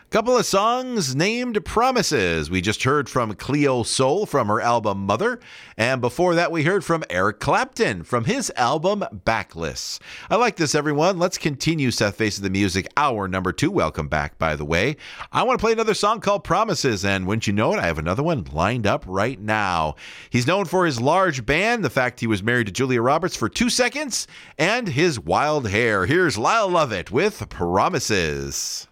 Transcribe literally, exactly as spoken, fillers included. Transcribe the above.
Couple of songs named Promises. We just heard from Cleo Sol from her album Mother. And before that, we heard from Eric Clapton from his album Backless. I like this, everyone. Let's continue Seth Faces the Music, hour number two. Welcome back, by the way. I want to play another song called Promises. And wouldn't you know it, I have another one lined up right now. He's known for his large band, the fact he was married to Julia Roberts for two seconds, and his wild hair. Here's Lyle Lovett with Promises.